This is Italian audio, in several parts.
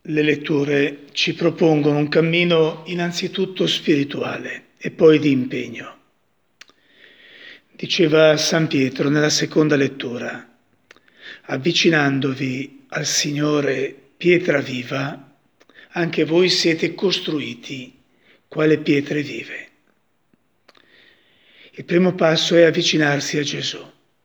Le letture ci propongono un cammino innanzitutto spirituale e poi di impegno. Diceva San Pietro nella seconda lettura: avvicinandovi al Signore pietra viva, anche voi siete costruiti quale pietre vive. Il primo passo è avvicinarsi a Gesù.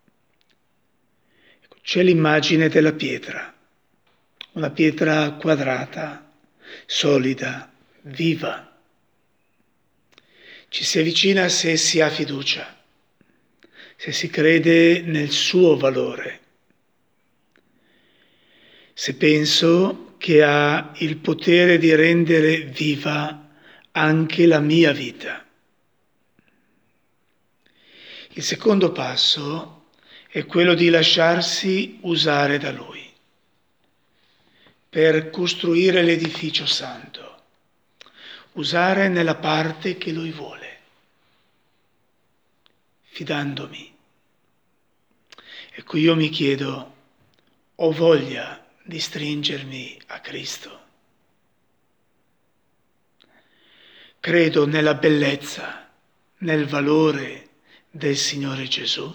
C'è l'immagine della pietra, una pietra quadrata, solida, viva. Ci si avvicina se si ha fiducia, se si crede nel suo valore, se penso che ha il potere di rendere viva anche la mia vita. Il secondo passo è quello di lasciarsi usare da Lui per costruire l'edificio santo, usare nella parte che Lui vuole, fidandomi. Ecco, io mi chiedo, ho voglia di stringermi a Cristo? Credo nella bellezza, nel valore del Signore Gesù?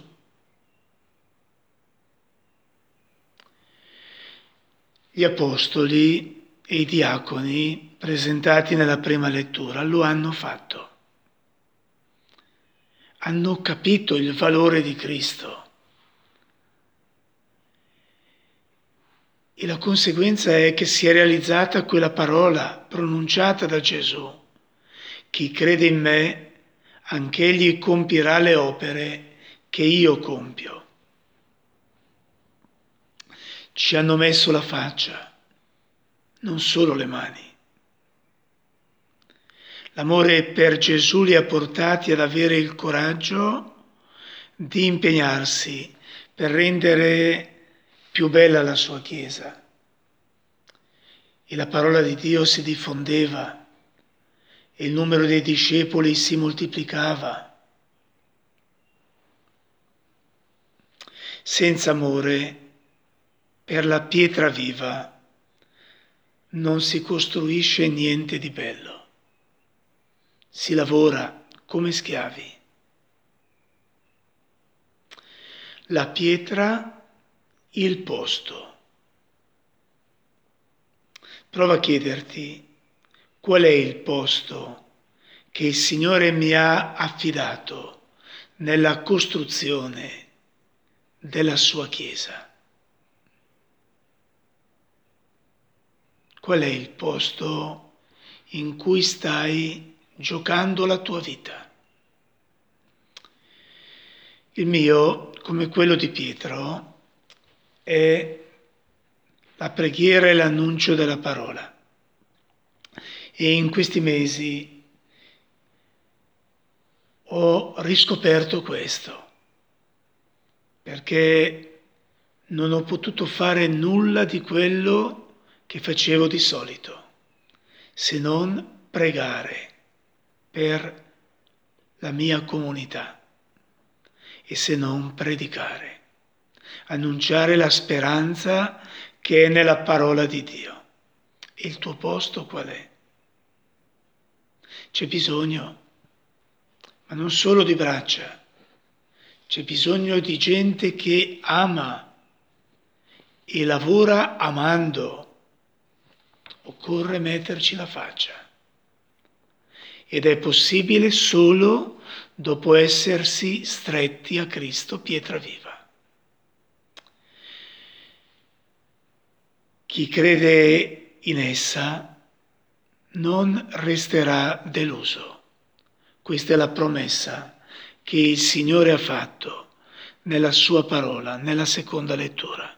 Gli apostoli e i diaconi, presentati nella prima lettura, lo hanno fatto. Hanno capito il valore di Cristo. E la conseguenza è che si è realizzata quella parola pronunciata da Gesù: chi crede in me, anch'egli compirà le opere che io compio. Ci hanno messo la faccia, non solo le mani. L'amore per Gesù li ha portati ad avere il coraggio di impegnarsi per rendere più bella la sua Chiesa. E la parola di Dio si diffondeva e il numero dei discepoli si moltiplicava. Senza amore per la pietra viva non si costruisce niente di bello. Si lavora come schiavi. La pietra, il posto. Prova a chiederti qual è il posto che il Signore mi ha affidato nella costruzione della sua Chiesa. Qual è il posto in cui stai giocando la tua vita? Il mio, come quello di Pietro, è la preghiera e l'annuncio della parola. E in questi mesi ho riscoperto questo, perché non ho potuto fare nulla di quello che facevo di solito, se non pregare per la mia comunità e se non predicare, annunciare la speranza che è nella parola di Dio. E il tuo posto qual è? C'è bisogno, ma non solo di braccia, c'è bisogno di gente che ama e lavora amando. Occorre metterci la faccia. Ed è possibile solo dopo essersi stretti a Cristo pietra viva. Chi crede in essa non resterà deluso. Questa è la promessa che il Signore ha fatto nella sua parola, nella seconda lettura.